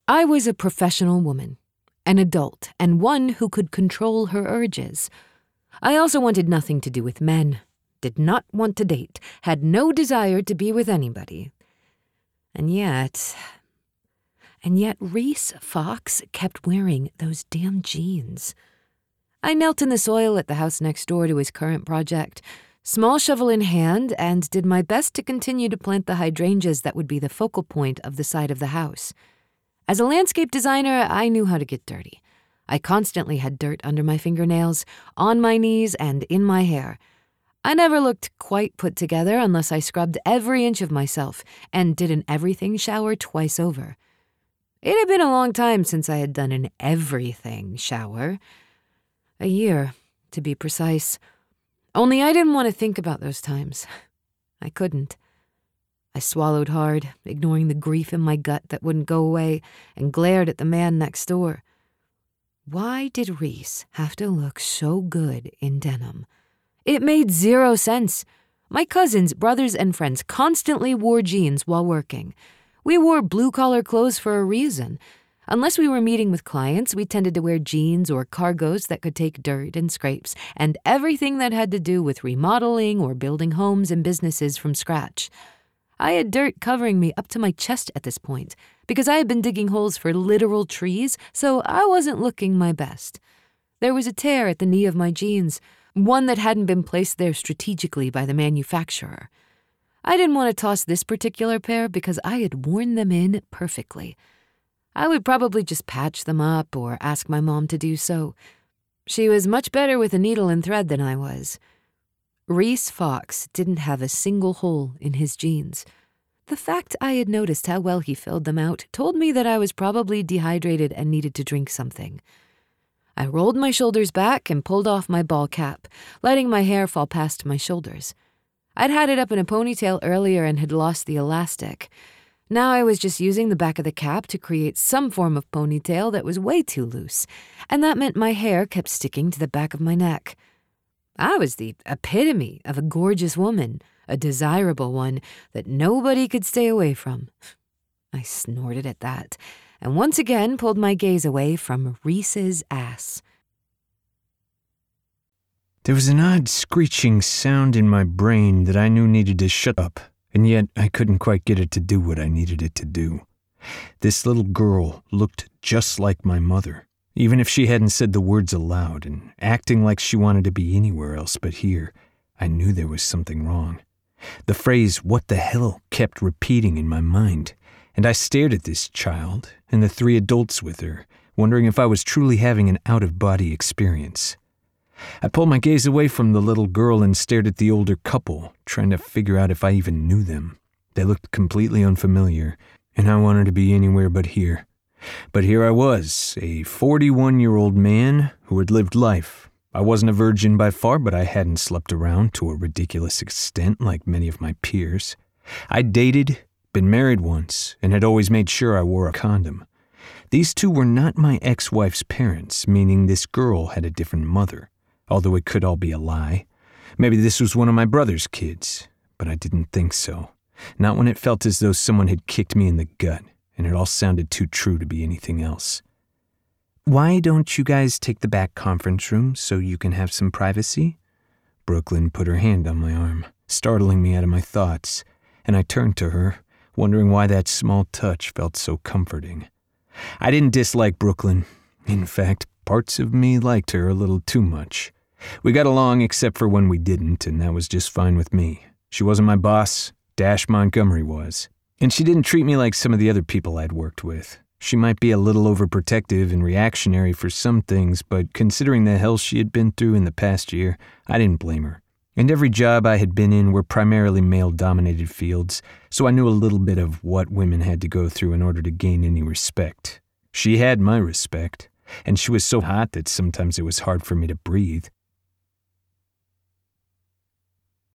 I was a professional woman, an adult, and one who could control her urges. I also wanted nothing to do with men, did not want to date, had no desire to be with anybody. And yet Reese Fox kept wearing those damn jeans. I knelt in the soil at the house next door to his current project, small shovel in hand, and did my best to continue to plant the hydrangeas that would be the focal point of the side of the house. As a landscape designer, I knew how to get dirty. I constantly had dirt under my fingernails, on my knees, and in my hair. I never looked quite put together unless I scrubbed every inch of myself and did an everything shower twice over. It had been a long time since I had done an everything shower. A year, to be precise. Only I didn't want to think about those times. I couldn't. I swallowed hard, ignoring the grief in my gut that wouldn't go away, and glared at the man next door. Why did Reese have to look so good in denim? It made zero sense. My cousins, brothers, and friends constantly wore jeans while working. We wore blue-collar clothes for a reason. Unless we were meeting with clients, we tended to wear jeans or cargos that could take dirt and scrapes, and everything that had to do with remodeling or building homes and businesses from scratch. I had dirt covering me up to my chest at this point, because I had been digging holes for literal trees, so I wasn't looking my best. There was a tear at the knee of my jeans, one that hadn't been placed there strategically by the manufacturer. I didn't want to toss this particular pair because I had worn them in perfectly. I would probably just patch them up or ask my mom to do so. She was much better with a needle and thread than I was. Reese Fox didn't have a single hole in his jeans. The fact I had noticed how well he filled them out told me that I was probably dehydrated and needed to drink something. I rolled my shoulders back and pulled off my ball cap, letting my hair fall past my shoulders. I'd had it up in a ponytail earlier and had lost the elastic. Now I was just using the back of the cap to create some form of ponytail that was way too loose, and that meant my hair kept sticking to the back of my neck. I was the epitome of a gorgeous woman, a desirable one that nobody could stay away from. I snorted at that, and once again pulled my gaze away from Reese's ass. There was an odd screeching sound in my brain that I knew needed to shut up, and yet I couldn't quite get it to do what I needed it to do. This little girl looked just like my mother, even if she hadn't said the words aloud, and acting like she wanted to be anywhere else but here. I knew there was something wrong. The phrase, "what the hell," kept repeating in my mind, and I stared at this child and the 3 adults with her, wondering if I was truly having an out-of-body experience. I pulled my gaze away from the little girl and stared at the older couple, trying to figure out if I even knew them. They looked completely unfamiliar, and I wanted to be anywhere but here. But here I was, a 41-year-old man who had lived life. I wasn't a virgin by far, but I hadn't slept around to a ridiculous extent like many of my peers. I'd dated, been married once, and had always made sure I wore a condom. These 2 were not my ex-wife's parents, meaning this girl had a different mother, although it could all be a lie. Maybe this was one of my brother's kids, but I didn't think so. Not when it felt as though someone had kicked me in the gut, and it all sounded too true to be anything else. "Why don't you guys take the back conference room so you can have some privacy?" Brooklyn put her hand on my arm, startling me out of my thoughts, and I turned to her, wondering why that small touch felt so comforting. I didn't dislike Brooklyn. In fact, parts of me liked her a little too much. We got along except for when we didn't, and that was just fine with me. She wasn't my boss. Dash Montgomery was. And she didn't treat me like some of the other people I'd worked with. She might be a little overprotective and reactionary for some things, but considering the hell she had been through in the past year, I didn't blame her. And every job I had been in were primarily male-dominated fields, so I knew a little bit of what women had to go through in order to gain any respect. She had my respect, and she was so hot that sometimes it was hard for me to breathe.